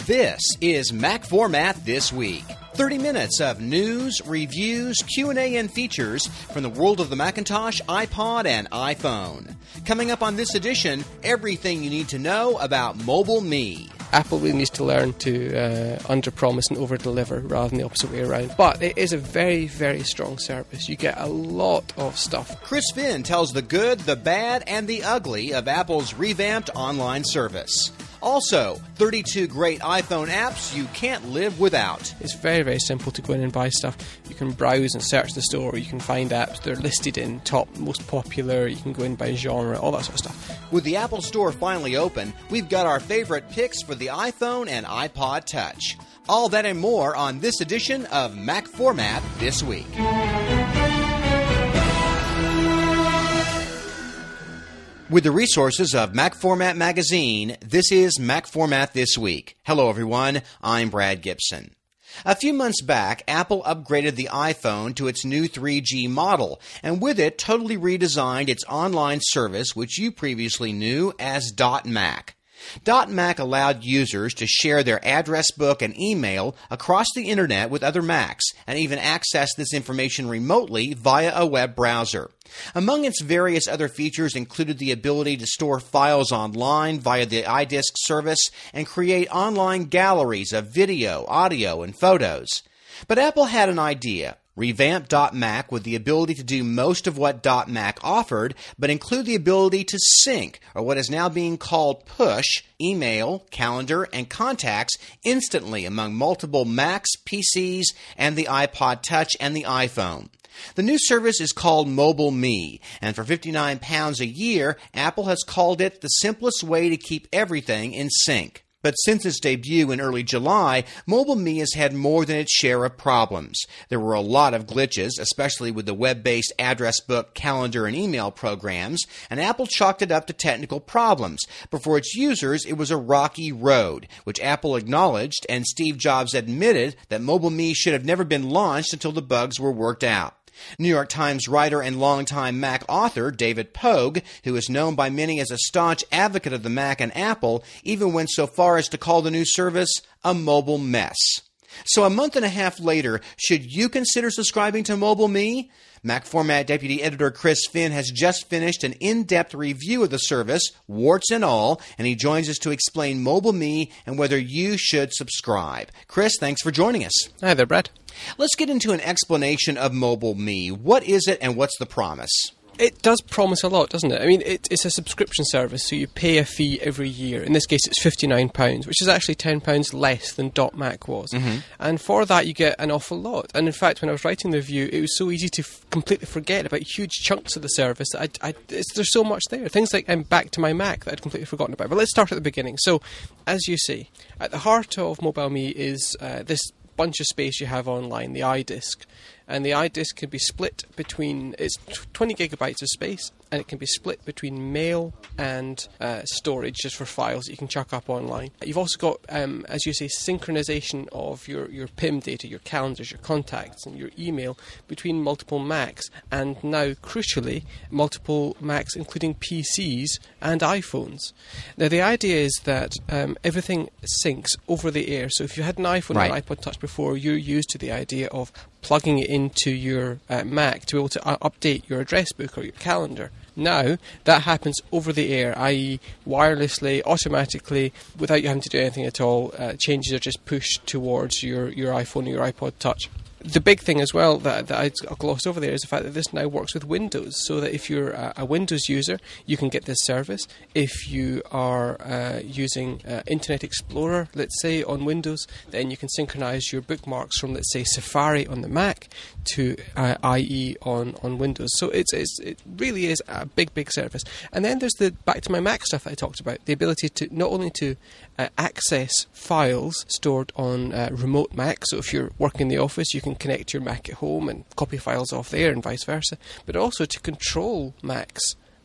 This is Mac Format This Week. 30 minutes of news, reviews, Q&A, and features from the world of the Macintosh, iPod, and iPhone. Coming up on this edition, everything you need to know about Mobile Me. Apple really needs to learn to under-promise and over-deliver rather than the opposite way around. But it is a very, very strong service. You get a lot of stuff. Chris Finn tells the good, the bad, and the ugly of Apple's revamped online service. Also, 32 great iPhone apps you can't live without. It's very, very simple to go in and buy stuff. You can browse and search the store. You can find apps. They're listed in top, most popular. You can go in by genre, all that sort of stuff. With the Apple Store finally open, we've got our favorite picks for the iPhone and iPod Touch. All that and more on this edition of Mac Format This Week. With the resources of Mac Format Magazine, this is Mac Format This Week. Hello, everyone. I'm Brad Gibson. A few months back, Apple upgraded the iPhone to its new 3G model, and with it, totally redesigned its online service, which you previously knew as .Mac. .Mac allowed users to share their address book and email across the internet with other Macs, and even access this information remotely via a web browser. Among its various other features included the ability to store files online via the iDisk service and create online galleries of video, audio, and photos. But Apple had an idea. Revamp .Mac with the ability to do most of what .Mac offered, but include the ability to sync, or what is now being called push, email, calendar, and contacts instantly among multiple Macs, PCs, and the iPod Touch and the iPhone. The new service is called Mobile Me, and for £59 a year, Apple has called it the simplest way to keep everything in sync. But since its debut in early July, Mobile Me has had more than its share of problems. There were a lot of glitches, especially with the web-based address book, calendar, and email programs, and Apple chalked it up to technical problems. But for its users, it was a rocky road, which Apple acknowledged, and Steve Jobs admitted that Mobile Me should have never been launched until the bugs were worked out. New York Times writer and longtime Mac author David Pogue, who is known by many as a staunch advocate of the Mac and Apple, even went so far as to call the new service a mobile mess. So a month and a half later, should you consider subscribing to Mobile Me? Mac Format Deputy Editor Chris Finn has just finished an in-depth review of the service, warts and all, and he joins us to explain Mobile Me and whether you should subscribe. Chris, thanks for joining us. Hi there, Brad. Let's get into an explanation of Mobile Me. What is it and what's the promise? It does promise a lot, doesn't it? I mean, it's a subscription service, so you pay a fee every year. In this case, it's £59, which is actually £10 less than .Mac was. Mm-hmm. And for that, you get an awful lot. And in fact, when I was writing the review, it was so easy to completely forget about huge chunks of the service. There's so much there. Things like Back to My Mac that I'd completely forgotten about. But let's start at the beginning. So, as you say, at the heart of Mobile Me is this bunch of space you have online, the iDisk. And the iDisk can be split between, it's 20 gigabytes of space, and it can be split between mail and storage just for files that you can chuck up online. You've also got, as you say, synchronization of your PIM data, your calendars, your contacts, and your email between multiple Macs, and now, crucially, multiple Macs, including PCs and iPhones. Now, the idea is that everything syncs over the air. So if you had an iPhone or iPod Touch before, you're used to the idea of plugging it into your Mac to be able to update your address book or your calendar. Now, that happens over the air, i.e. wirelessly, automatically, without you having to do anything at all. Changes are just pushed towards your iPhone or your iPod Touch. The big thing as well that I glossed over there is the fact that this now works with Windows, so that if you're a Windows user, you can get this service. If you are using Internet Explorer, let's say, on Windows, then you can synchronize your bookmarks from, let's say, Safari on the Mac to IE on Windows. So it really is a big, big service. And then there's the Back to My Mac stuff that I talked about, the ability to not only to access files stored on remote Mac, so if you're working in the office, you can connect your Mac at home and copy files off there and vice versa, but also to control Macs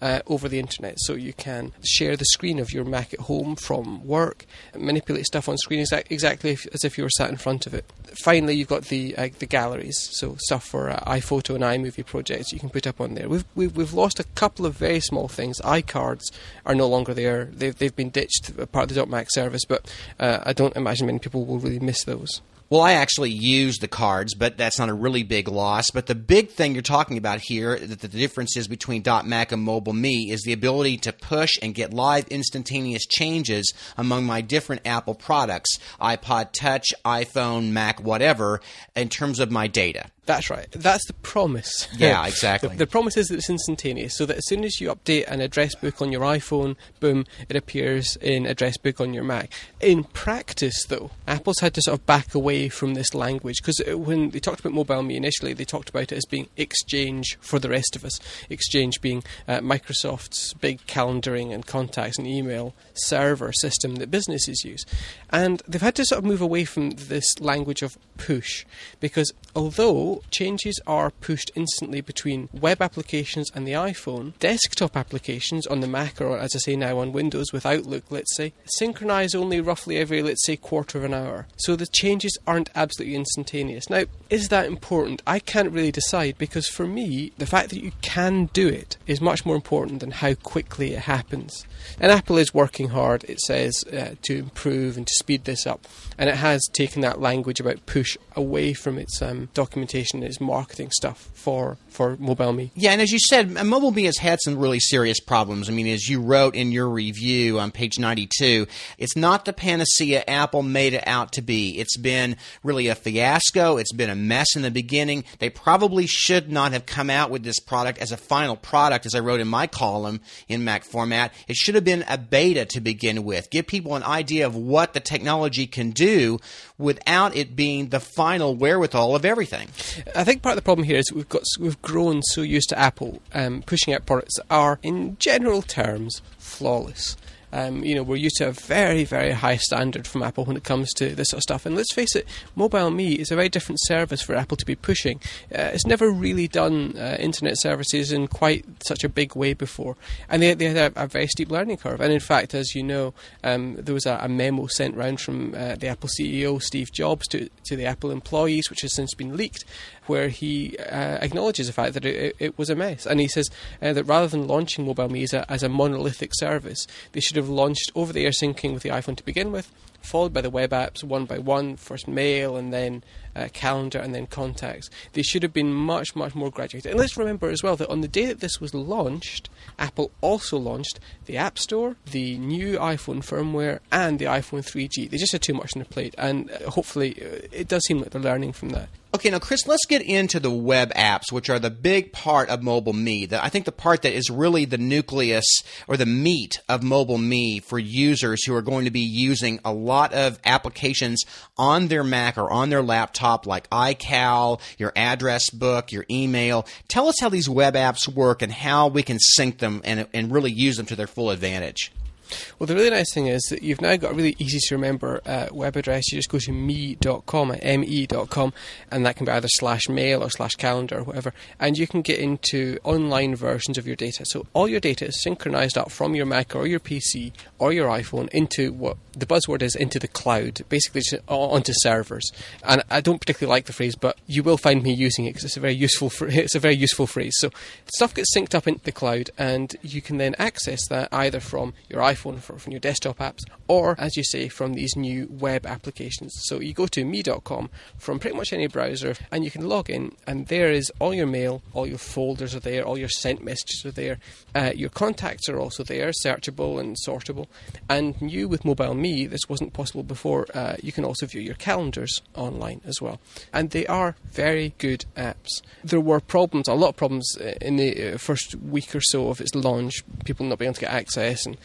over the internet. So you can share the screen of your Mac at home from work, manipulate stuff on screen exactly as if you were sat in front of it. Finally, you've got the galleries, so stuff for iPhoto and iMovie projects you can put up on there. We've lost a couple of very small things. iCards are no longer there. They've been ditched, part of the .Mac service, but I don't imagine many people will really miss those. Well, I actually use the cards, but that's not a really big loss. But the big thing you're talking about here, that the difference is between .Mac and Mobile Me, is the ability to push and get live instantaneous changes among my different Apple products, iPod Touch, iPhone, Mac, whatever, in terms of my data. That's right. That's the promise. Yeah, exactly. The promise is that it's instantaneous, so that as soon as you update an address book on your iPhone, boom, it appears in address book on your Mac. In practice, though, Apple's had to sort of back away from this language, because when they talked about Mobile Me initially, they talked about it as being Exchange for the rest of us. Exchange being Microsoft's big calendaring and contacts and email server system that businesses use. And they've had to sort of move away from this language of push, because although changes are pushed instantly between web applications and the iPhone, desktop applications on the Mac, or as I say now on Windows with Outlook, let's say, synchronise only roughly every, let's say, quarter of an hour. So the changes aren't absolutely instantaneous. Now, is that important? I can't really decide, because for me, the fact that you can do it is much more important than how quickly it happens. And Apple is working hard, it says, to improve and to speed this up. And it has taken that language about push away from its documentation and its marketing stuff for Mobile Me. Yeah, and as you said, Mobile Me has had some really serious problems. I mean, as you wrote in your review on page 92, it's not the panacea Apple made it out to be. It's been really a fiasco. It's been a mess in the beginning. They probably should not have come out with this product as a final product, as I wrote in my column in Mac Format. It should have been a beta to begin with. Give people an idea of what the technology can do without it being the final wherewithal of everything. I think part of the problem here is we've grown so used to Apple pushing out products that are, in general terms, flawless. We're used to a very, very high standard from Apple when it comes to this sort of stuff. And let's face it, Mobile Me is a very different service for Apple to be pushing. It's never really done internet services in quite such a big way before. And they had a very steep learning curve. And in fact, as you know, there was a memo sent round from the Apple CEO, Steve Jobs, to the Apple employees, which has since been leaked, where he acknowledges the fact that it was a mess. And he says that rather than launching Mobile Me as a monolithic service, they should have launched over-the-air syncing with the iPhone to begin with, followed by the web apps one by one, first Mail and then Calendar and then Contacts. They should have been much, much more graduated. And let's remember as well that on the day that this was launched, Apple also launched the App Store, the new iPhone firmware, and the iPhone 3G. They just had too much on their plate, and hopefully it does seem like they're learning from that. Okay, now, Chris, let's get into the web apps, which are the big part of Mobile Me. I think the part that is really the nucleus or the meat of Mobile Me for users who are going to be using a lot of applications on their Mac or on their laptop, like iCal, your address book, your email. Tell us how these web apps work and how we can sync them and really use them to their full advantage. Well, the really nice thing is that you've now got a really easy to remember web address. You just go to me.com, me.com, and that can be either /mail or /calendar or whatever, and you can get into online versions of your data. So all your data is synchronized up from your Mac or your PC or your iPhone into what the buzzword is, into the cloud, basically just onto servers. And I don't particularly like the phrase, but you will find me using it because it's a very useful phrase. So stuff gets synced up into the cloud, and you can then access that either from your iPhone, from your desktop apps, or, as you say, from these new web applications. So you go to me.com from pretty much any browser, and you can log in, and there is all your mail, all your folders are there, all your sent messages are there, your contacts are also there, searchable and sortable. And new with Mobile Me, this wasn't possible before, you can also view your calendars online as well. And they are very good apps. There were problems, a lot of problems in the first week or so of its launch, people not being able to get access and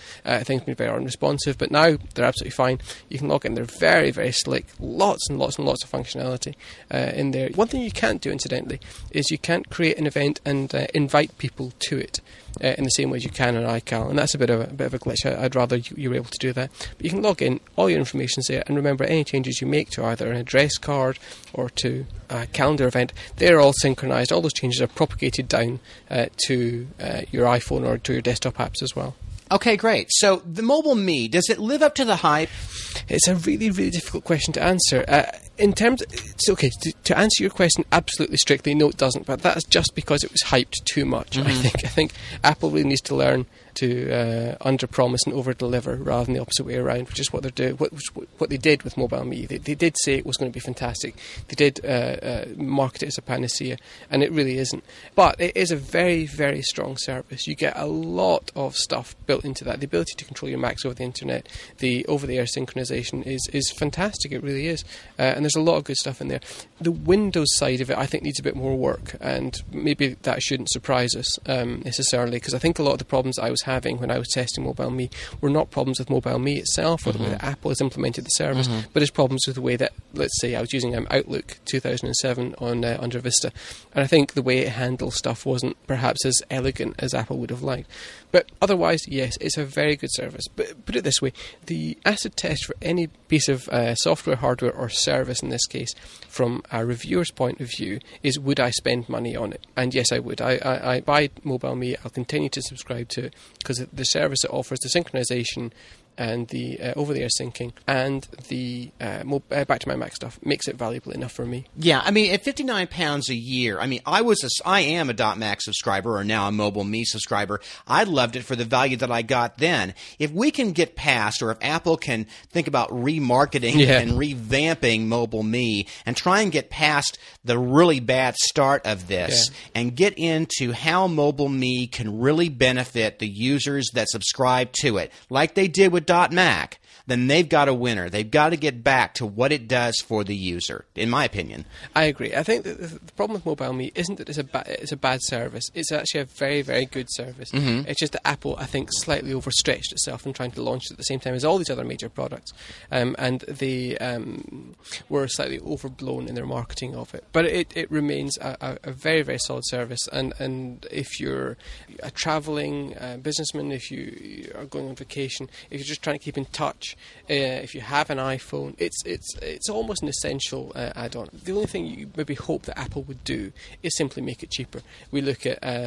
things been very unresponsive, but now they're absolutely fine. You can log in. They're very, very slick. Lots and lots and lots of functionality in there. One thing you can't do, incidentally, is you can't create an event and invite people to it in the same way as you can on iCal, and that's a bit of a glitch. I'd rather you were able to do that. But you can log in, all your information's there, and remember, any changes you make to either an address card or to a calendar event, they're all synchronised. All those changes are propagated down to your iPhone or to your desktop apps as well. Okay, great. So the Mobile Me, does it live up to the hype? It's a really, really difficult question to answer. To answer your question absolutely strictly, no, it doesn't. But that's just because it was hyped too much. I think Apple really needs to learn to under-promise and over-deliver rather than the opposite way around, which is what they're doing. What they did with Mobile Me. They did say it was going to be fantastic. They did market it as a panacea, and it really isn't. But it is a very, very strong service. You get a lot of stuff built into that. The ability to control your Macs over the internet, the over-the-air synchronization is fantastic. It really is. And there's a lot of good stuff in there. The Windows side of it, I think, needs a bit more work, and maybe that shouldn't surprise us necessarily, because I think a lot of the problems I was having when I was testing Mobile Me were not problems with Mobile Me itself or the way that Apple has implemented the service, but it's problems with the way that, let's say, I was using Outlook 2007 on under Vista, and I think the way it handles stuff wasn't perhaps as elegant as Apple would have liked. But otherwise, yes, it's a very good service. But put it this way, the acid test for any piece of software, hardware or service in this case, from a reviewer's point of view, is would I spend money on it? And yes, I would. I buy Mobile Me. I'll continue to subscribe to it because the service it offers, the synchronization and the over-the-air syncing and the Back to My Mac stuff makes it valuable enough for me. Yeah, I mean, at £59 a year, I mean, I am a .Mac subscriber, or now a Mobile Me subscriber. I loved it for the value that I got then. If we can get past, or if Apple can think about remarketing and revamping Mobile Me and try and get past the really bad start of this and get into how Mobile Me can really benefit the users that subscribe to it, like they did with .Mac, then they've got a winner. They've got to get back to what it does for the user, in my opinion. I agree. I think that the problem with Mobile Me isn't that it's a bad service. It's actually a very, very good service. It's just that Apple, I think, slightly overstretched itself in trying to launch it at the same time as all these other major products. And they were slightly overblown in their marketing of it. But it remains a very, very solid service. And if you're a travelling businessman, if you are going on vacation, if you're just trying to keep in touch, if you have an iPhone, it's almost an essential add-on. The only thing you maybe hope that Apple would do is simply make it cheaper. We look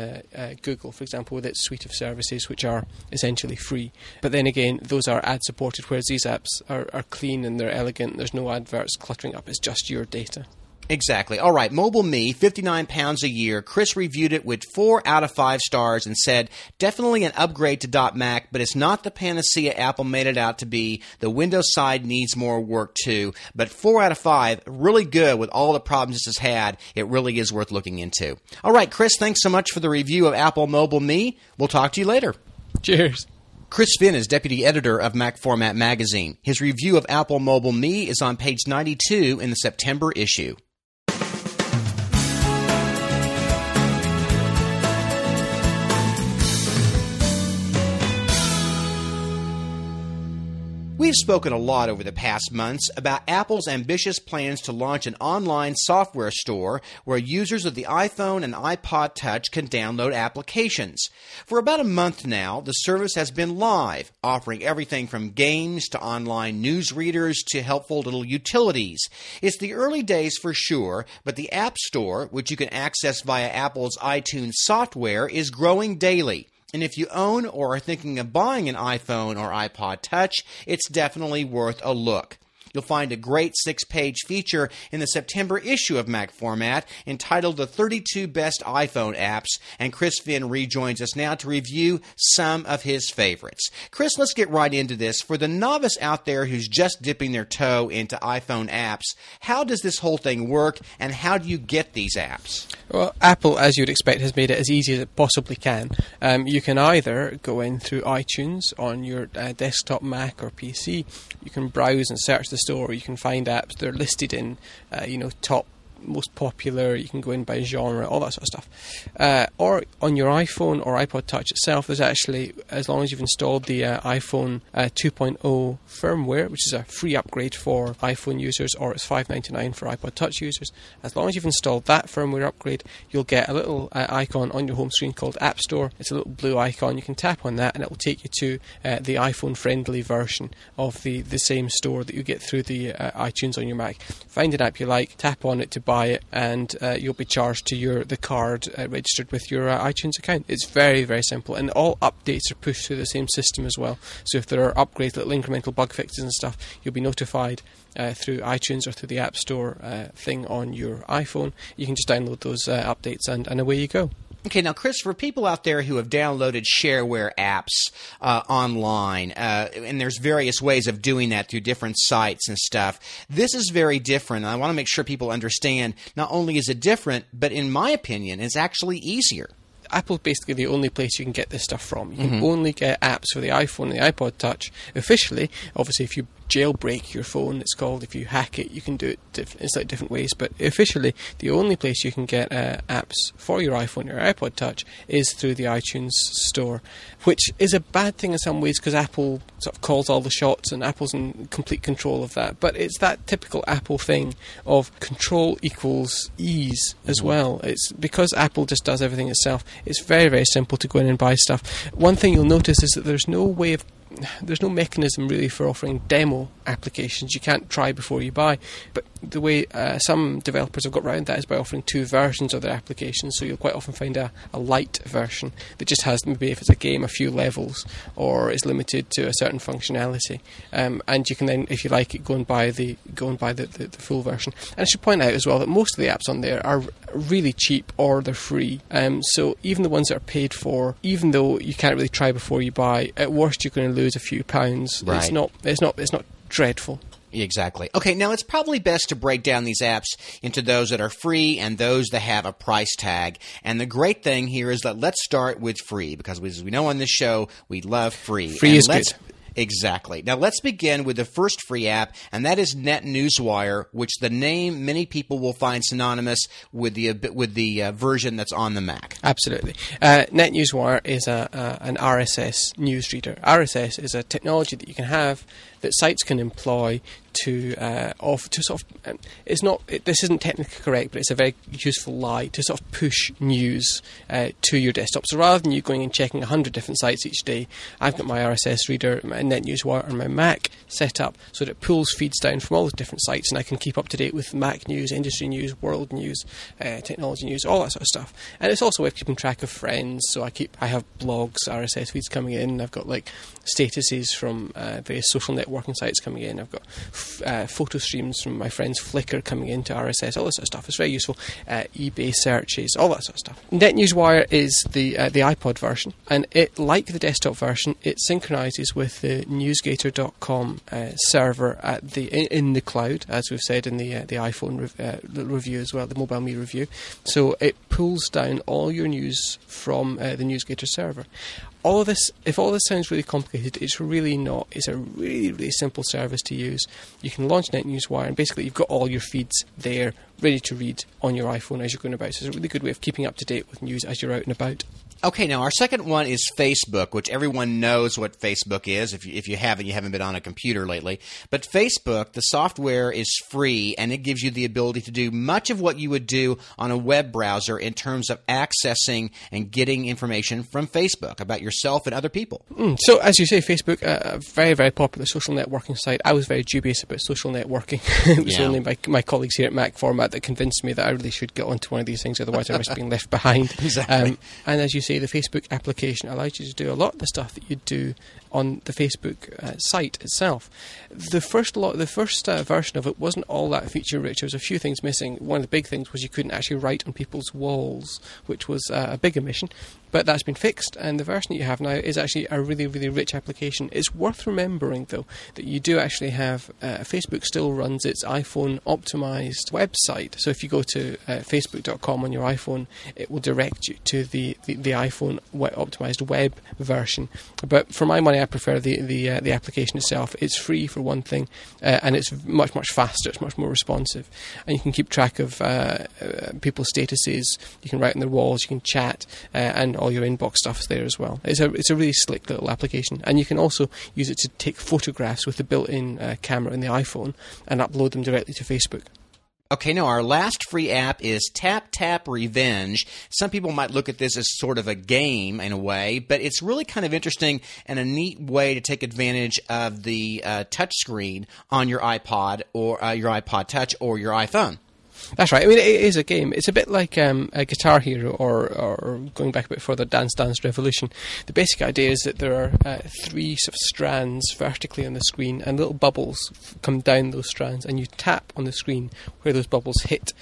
at Google, for example, with its suite of services, which are essentially free. But then again, those are ad-supported, whereas these apps are clean and they're elegant. There's no adverts cluttering up. It's just your data. Exactly. All right, Mobile Me, £59 a year. Chris reviewed it with 4 out of 5 stars and said, definitely an upgrade to .Mac, but it's not the panacea Apple made it out to be. The Windows side needs more work too. But 4 out of 5, really good with all the problems this has had. It really is worth looking into. All right, Chris, thanks so much for the review of Apple Mobile Me. We'll talk to you later. Cheers. Chris Finn is deputy editor of Mac Format Magazine. His review of Apple Mobile Me is on page 92 in the September issue. We've spoken a lot over the past months about Apple's ambitious plans to launch an online software store where users of the iPhone and iPod Touch can download applications. For about a month now, the service has been live, offering everything from games to online news readers to helpful little utilities. It's the early days for sure, but the App Store, which you can access via Apple's iTunes software, is growing daily. And if you own or are thinking of buying an iPhone or iPod Touch, it's definitely worth a look. You'll find a great 6-page feature in the September issue of Mac Format entitled The 32 Best iPhone Apps, and Chris Finn rejoins us now to review some of his favorites. Chris, let's get right into this. For the novice out there who's just dipping their toe into iPhone apps, how does this whole thing work, and how do you get these apps? Well, Apple, as you'd expect, has made it as easy as it possibly can. You can either go in through iTunes on your desktop Mac or PC. You can browse and search the store. You can find apps that are listed in, top most popular. You can go in by genre, all that sort of stuff. Or on your iPhone or iPod Touch itself, there's actually, as long as you've installed the iPhone 2.0 firmware, which is a free upgrade for iPhone users, or it's $5.99 for iPod Touch users. As long as you've installed that firmware upgrade, you'll get a little icon on your home screen called App Store. It's a little blue icon. You can tap on that and it will take you to the iPhone-friendly version of the same store that you get through the iTunes on your Mac. Find an app you like, tap on it to buy it, and you'll be charged to the card registered with your iTunes account. It's very, very simple, and all updates are pushed through the same system as well. So if there are upgrades, little incremental bug fixes and stuff, you'll be notified through iTunes or through the App Store thing on your iPhone. You can just download those updates and away you go. Okay, now, Chris, for people out there who have downloaded shareware apps online, and there's various ways of doing that through different sites and stuff, this is very different. I want to make sure people understand not only is it different, but in my opinion, it's actually easier. Apple's basically the only place you can get this stuff from. You can only get apps for the iPhone and the iPod Touch officially. Obviously, if you jailbreak your phone, it's called. If you hack it, you can do it in slightly different ways. But officially, the only place you can get apps for your iPhone or iPod Touch is through the iTunes store, which is a bad thing in some ways because Apple sort of calls all the shots and Apple's in complete control of that. But it's that typical Apple thing of control equals ease as well. It's because Apple just does everything itself. It's very, very simple to go in and buy stuff. One thing you'll notice is that there's no mechanism really for offering demo applications. You can't try before you buy. But the way some developers have got around that is by offering two versions of their applications. So you'll quite often find a light version that just has, maybe if it's a game, a few levels, or is limited to a certain functionality. And you can then, if you like it, go and buy the full version. And I should point out as well that most of the apps on there are really cheap or they're free. So even the ones that are paid for, even though you can't really try before you buy, at worst you're going to lose a few pounds. Right. It's not dreadful. Exactly. Okay, now it's probably best to break down these apps into those that are free and those that have a price tag. And the great thing here is that let's start with free, because as we know on this show, we love free. Free is good. Exactly. Now let's begin with the first free app, and that is NetNewsWire, which the name many people will find synonymous with the version that's on the Mac. Absolutely. NetNewsWire is an RSS news reader. RSS is a technology that you can have that sites can employ to this isn't technically correct, but it's a very useful lie to sort of push news to your desktop. So rather than you going and checking 100 different sites each day, I've got my RSS reader, my NetNewsWire on my Mac set up so that it pulls feeds down from all the different sites, and I can keep up to date with Mac news, industry news, world news, technology news, all that sort of stuff. And it's also a way of keeping track of friends. So I have blogs, RSS feeds coming in. I've got like statuses from various social networking sites coming in. I've got photo streams from my friends' Flickr coming into RSS, all that sort of stuff. It's very useful. eBay searches, all that sort of stuff. NetNewsWire is the iPod version, and it, like the desktop version, it synchronises with the NewsGator.com server in the cloud, as we've said in the iPhone review as well, the Mobile Me review. So it pulls down all your news from the NewsGator server. All of this, if all this sounds really complicated, it's really not. It's a really, really simple service to use. You can launch NetNewsWire, and basically you've got all your feeds there, ready to read on your iPhone as you're going about. So it's a really good way of keeping up to date with news as you're out and about. Okay, now our second one is Facebook, which everyone knows what Facebook is. If you haven't been on a computer lately. But Facebook, the software is free, and it gives you the ability to do much of what you would do on a web browser in terms of accessing and getting information from Facebook about yourself and other people. So, as you say, Facebook, a very, very popular social networking site. I was very dubious about social networking. It was only my colleagues here at Mac Format that convinced me that I really should get onto one of these things, otherwise I risk being left behind. Exactly. And as you say, the Facebook application allows you to do a lot of the stuff that you do on the Facebook site itself. The first version of it wasn't all that feature-rich. There was a few things missing. One of the big things was you couldn't actually write on people's walls, which was a big omission. But that's been fixed, and the version that you have now is actually a really, really rich application. It's worth remembering, though, that you do actually have Facebook still runs its iPhone-optimised website. So if you go to facebook.com on your iPhone, it will direct you to the iPhone-optimised web version. But for my money, I prefer the application itself. It's free, for one thing, and it's much, much faster. It's much more responsive. And you can keep track of people's statuses. You can write on their walls. You can chat, and all your inbox stuff is there as well. It's a really slick little application, and you can also use it to take photographs with the built-in camera in the iPhone and upload them directly to Facebook. Okay, now our last free app is Tap Tap Revenge. Some people might look at this as sort of a game in a way, but it's really kind of interesting and a neat way to take advantage of the touch screen on your iPod or your iPod Touch or your iPhone. That's right. I mean, it is a game. It's a bit like a Guitar Hero or going back a bit further, Dance Dance Revolution. The basic idea is that there are 3 sort of strands vertically on the screen, and little bubbles come down those strands, and you tap on the screen where those bubbles hit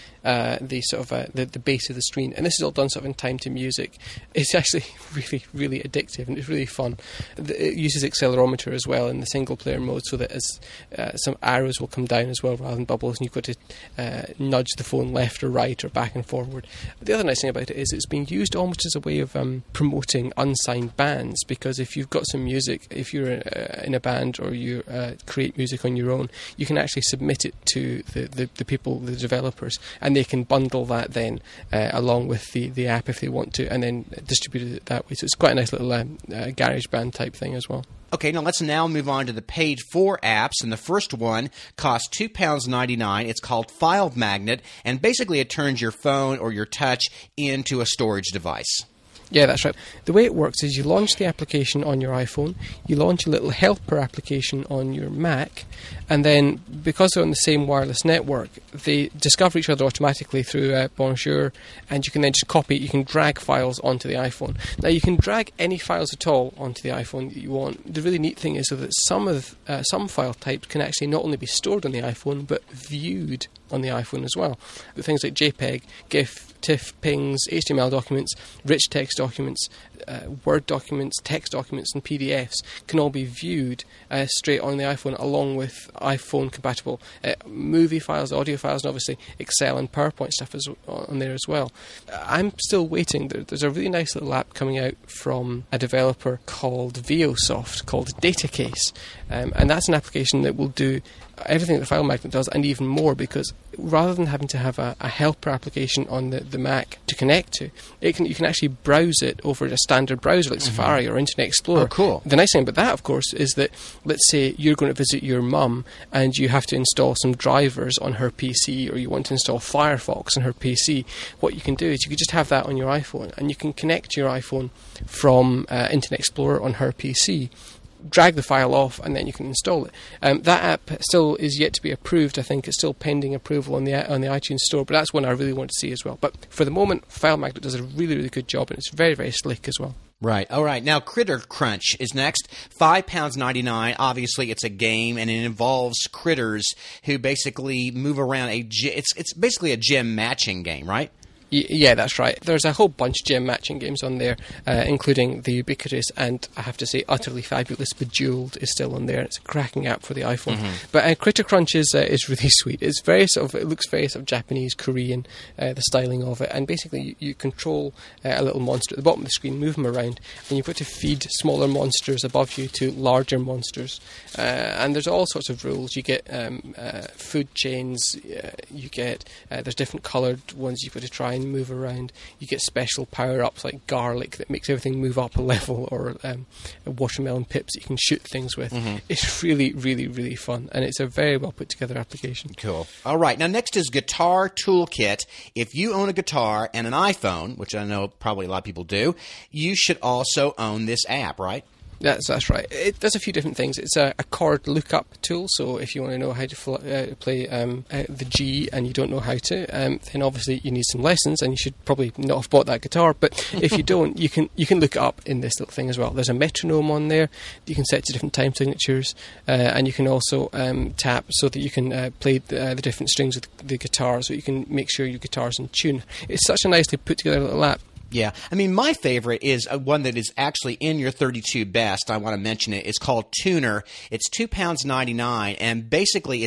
the base of the screen. And this is all done sort of in time to music. It's actually really, really addictive, and it's really fun. It uses accelerometer as well in the single player mode, so that as some arrows will come down as well rather than bubbles, and you've got to nudge the phone left or right or back and forward. But the other nice thing about it is it's being used almost as a way of promoting unsigned bands, because if you've got some music, if you're in a band or you create music on your own, you can actually submit it to the people, the developers, and they can bundle that then along with the app if they want to, and then distribute it that way. So it's quite a nice little GarageBand type thing as well. Okay, now let's now move on to the paid for apps, and the first one costs £2.99. It's called File Magnet, and basically it turns your phone or your touch into a storage device. Yeah, that's right. The way it works is you launch the application on your iPhone, you launch a little helper application on your Mac, and then because they're on the same wireless network, they discover each other automatically through Bonjour, and you can then just copy it. You can drag files onto the iPhone. Now, you can drag any files at all onto the iPhone that you want. The really neat thing is that some file types can actually not only be stored on the iPhone, but viewed on the iPhone as well. The things like JPEG, GIF, TIFF, PNGs, HTML documents, rich text documents, Word documents, text documents, and PDFs can all be viewed straight on the iPhone, along with iPhone-compatible movie files, audio files, and obviously Excel and PowerPoint stuff on there as well. I'm still waiting. There's a really nice little app coming out from a developer called VioSoft, called Datacase, and that's an application that will do everything that File Magnet does and even more, because rather than having to have a helper application on the Mac to connect to, you can actually browse it over a standard browser like Safari or Internet Explorer. Oh, cool. The nice thing about that, of course, is that let's say you're going to visit your mum and you have to install some drivers on her PC, or you want to install Firefox on her PC. What you can do is you can just have that on your iPhone, and you can connect to your iPhone from Internet Explorer on her PC, drag the file off, and then you can install it. That app still is yet to be approved. I think it's still pending approval on the iTunes Store, but that's one I really want to see as well. But for the moment, File Magnet does a really, really good job, and it's very, very slick as well. Right. All right. Now, Critter Crunch is next. £5.99. Obviously, it's a game, and it involves critters who basically move around it's basically a gem matching game, right? Yeah, that's right. There's a whole bunch of gem matching games on there, including the ubiquitous and, I have to say, utterly fabulous Bejeweled is still on there. It's a cracking app for the iPhone. Mm-hmm. But Critter Crunch is really sweet. It's it looks very sort of Japanese, Korean, the styling of it. And basically, you control a little monster at the bottom of the screen, move them around, and you've got to feed smaller monsters above you to larger monsters. And there's all sorts of rules. You get food chains. You get there's different coloured ones you've got to try and move around. You get special power-ups like garlic that makes everything move up a level, or watermelon pips that you can shoot things with. Mm-hmm. It's really, really, really fun, and it's a very well put together application. Cool. All right, now next is Guitar Toolkit. If you own a guitar and an iPhone, which I know probably a lot of people do, you should also own this app, right? That's right. It does a few different things. It's a chord lookup tool, so if you want to know how to play the G and you don't know how to, then obviously you need some lessons, and you should probably not have bought that guitar. But if you don't, you can look it up in this little thing as well. There's a metronome on there that you can set to different time signatures, and you can also tap so that you can play the different strings of the guitar, so you can make sure your guitar's in tune. It's such a nicely put together little app. Yeah. I mean, my favorite is one that is actually in your 32 best. I want to mention it. It's called Tuner. It's £2.99, and basically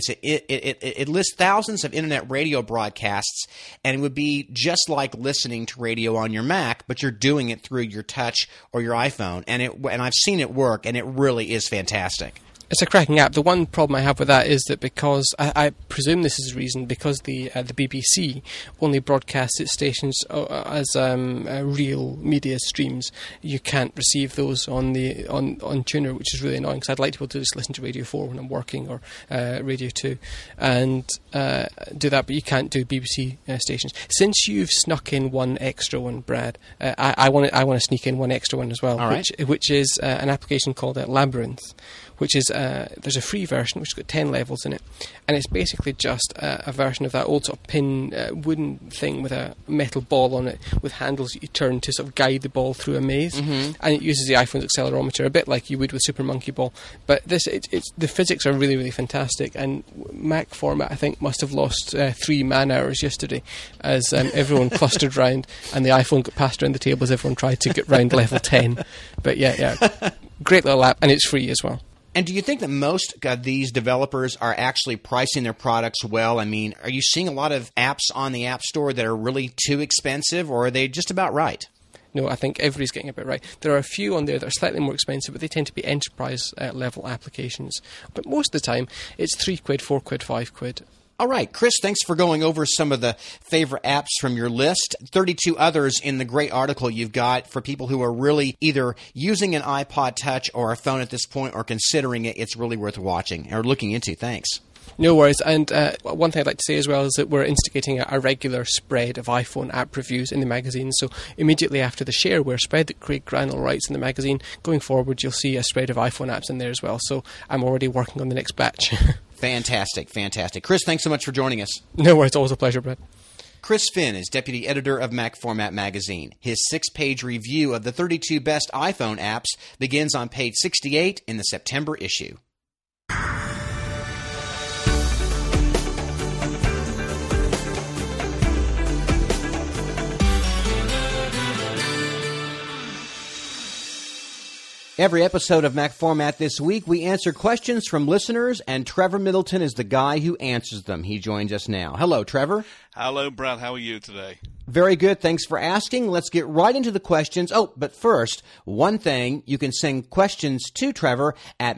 it lists thousands of internet radio broadcasts, and it would be just like listening to radio on your Mac, but you're doing it through your touch or your iPhone, and I've seen it work, and it really is fantastic. It's a cracking app. The one problem I have with that is that because I presume this is the reason, because the BBC only broadcasts its stations as real media streams, you can't receive those on Tuner, which is really annoying, because I'd like to be able to just listen to Radio 4 when I'm working, or Radio 2, and do that, but you can't do BBC stations. Since you've snuck in one extra one, Brad, I want to sneak in one extra one as well, which is an application called Labyrinth, which is there's a free version which has got 10 levels in it, and it's basically just a version of that old sort of pin wooden thing with a metal ball on it with handles that you turn to sort of guide the ball through a maze, and it uses the iPhone's accelerometer a bit like you would with Super Monkey Ball. But the physics are really, really fantastic, and Mac format I think must have lost 3 man-hours yesterday as everyone clustered round, and the iPhone got passed around the table as everyone tried to get round level 10. But yeah, great little app, and it's free as well. And do you think that most of these developers are actually pricing their products well? I mean, are you seeing a lot of apps on the App Store that are really too expensive, or are they just about right? No, I think everybody's getting a bit right. There are a few on there that are slightly more expensive, but they tend to be enterprise level applications. But most of the time, it's £3, £4, £5. All right, Chris, thanks for going over some of the favorite apps from your list. 32 others in the great article you've got for people who are really either using an iPod Touch or a phone at this point or considering it. It's really worth watching or looking into. Thanks. No worries. And one thing I'd like to say as well is that we're instigating a regular spread of iPhone app reviews in the magazine. So immediately after the shareware spread that Craig Granell writes in the magazine, going forward you'll see a spread of iPhone apps in there as well. So I'm already working on the next batch. Fantastic. Chris, thanks so much for joining us. No worries. It's always a pleasure, Brett. Chris Finn is deputy editor of Mac Format Magazine. His 6-page review of the 32 best iPhone apps begins on page 68 in the September issue. Every episode of Mac Format this week, we answer questions from listeners, and Trevor Middleton is the guy who answers them. He joins us now. Hello, Trevor. Hello, Brad. How are you today? Very good. Thanks for asking. Let's get right into the questions. Oh, but first, one thing, you can send questions to Trevor at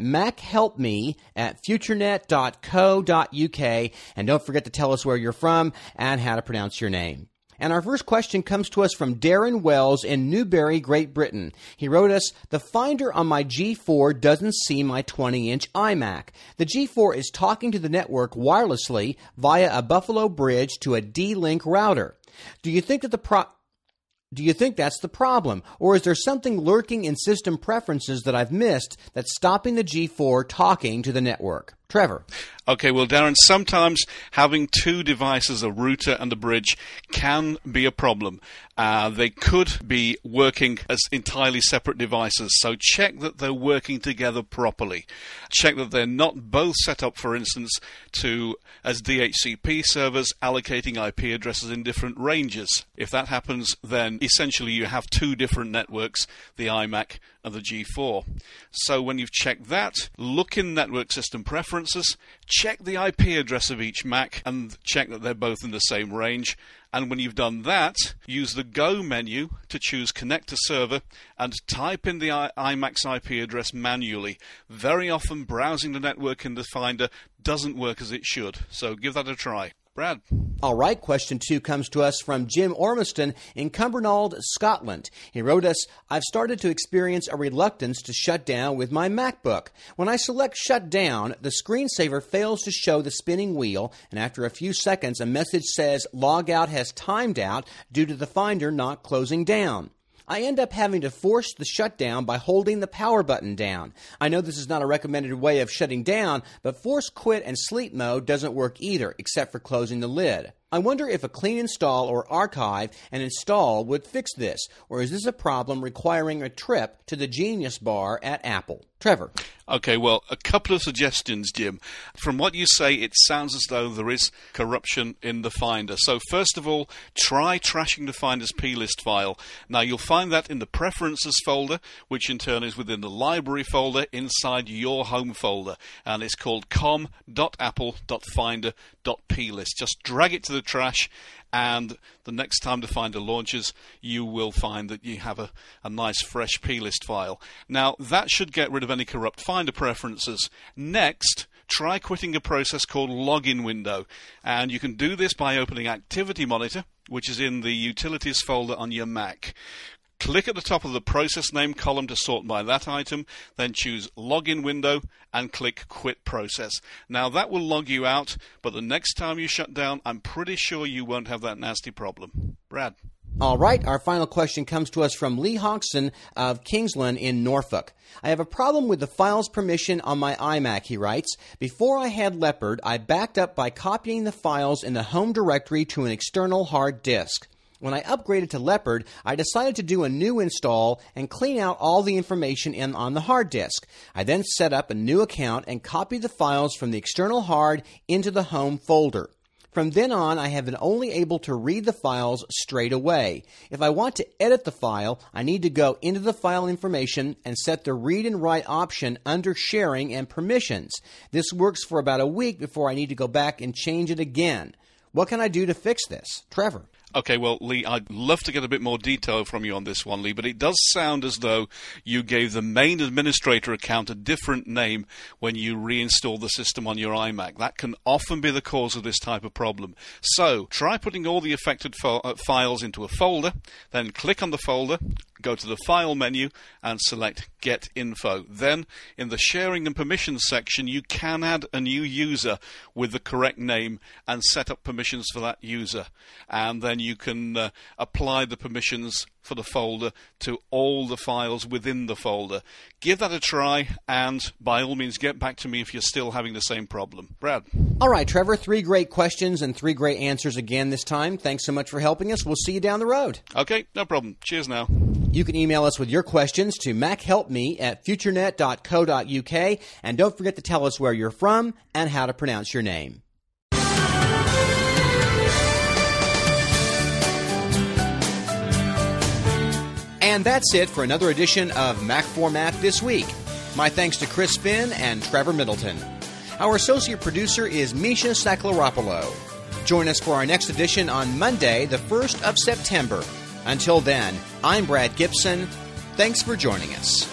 machelpme@futurenet.co.uk, and don't forget to tell us where you're from and how to pronounce your name. And our first question comes to us from Darren Wells in Newbury, Great Britain. He wrote us, "The Finder on my G4 doesn't see my 20-inch iMac. The G4 is talking to the network wirelessly via a Buffalo Bridge to a D-Link router. Do you think that's the problem, or is there something lurking in system preferences that I've missed that's stopping the G4 talking to the network?" Trevor. Okay, well, Darren, sometimes having two devices, a router and a bridge, can be a problem. They could be working as entirely separate devices, so check that they're working together properly. Check that they're not both set up, for instance, as DHCP servers allocating IP addresses in different ranges. If that happens, then essentially you have two different networks, the iMac and the G4. So when you've checked that, look in Network System Preferences, check the IP address of each Mac and check that they're both in the same range. And when you've done that, use the Go menu to choose Connect to Server and type in the iMac's IP address manually. Very often, browsing the network in the Finder doesn't work as it should, so give that a try. Brad. All right, question 2 comes to us from Jim Ormiston in Cumbernauld, Scotland. He wrote us, "I've started to experience a reluctance to shut down with my MacBook. When I select shut down, the screensaver fails to show the spinning wheel, and after a few seconds, a message says logout has timed out due to the Finder not closing down. I end up having to force the shutdown by holding the power button down. I know this is not a recommended way of shutting down, but force quit and sleep mode doesn't work either, except for closing the lid. I wonder if a clean install or archive and install would fix this, or is this a problem requiring a trip to the Genius Bar at Apple?" Trevor. Okay, well, a couple of suggestions, Jim. From what you say, it sounds as though there is corruption in the Finder. So first of all, try trashing the Finder's plist file. Now, you'll find that in the Preferences folder, which in turn is within the Library folder inside your Home folder. And it's called com.apple.finder.plist. Just drag it to the trash, and the next time the Finder launches, you will find that you have a nice fresh plist file. Now, that should get rid of any corrupt Finder preferences. Next, try quitting a process called Login Window. And you can do this by opening Activity Monitor, which is in the Utilities folder on your Mac. Click at the top of the process name column to sort by that item, then choose Login Window and click Quit Process. Now that will log you out, but the next time you shut down, I'm pretty sure you won't have that nasty problem. Brad. All right, our final question comes to us from Lee Hodgson of Kingsland in Norfolk. I have a problem with the files permission on my iMac, he writes. Before I had Leopard, I backed up by copying the files in the home directory to an external hard disk. When I upgraded to Leopard, I decided to do a new install and clean out all the information on the hard disk. I then set up a new account and copied the files from the external hard into the home folder. From then on, I have been only able to read the files straight away. If I want to edit the file, I need to go into the file information and set the read and write option under sharing and permissions. This works for about a week before I need to go back and change it again. What can I do to fix this? Trevor. Okay, well, Lee, I'd love to get a bit more detail from you on this one, Lee, but it does sound as though you gave the main administrator account a different name when you reinstall the system on your iMac. That can often be the cause of this type of problem. So, try putting all the affected files into a folder, then click on the folder, go to the File menu, and select Get Info. Then, in the Sharing and Permissions section, you can add a new user with the correct name and set up permissions for that user. And then you can apply the permissions for the folder to all the files within the folder. Give that a try, and by all means get back to me if you're still having the same problem. Brad. All right, Trevor, 3 great questions and 3 great answers again this time. Thanks so much for helping us. We'll see you down the road. Okay, no problem. Cheers now. You can email us with your questions to machelpme@futurenet.co.uk, and don't forget to tell us where you're from and how to pronounce your name. And that's it for another edition of Mac Format This Week. My thanks to Chris Finn and Trevor Middleton. Our associate producer is Misha Saklaropoulos. Join us for our next edition on Monday, the 1st of September. Until then, I'm Brad Gibson. Thanks for joining us.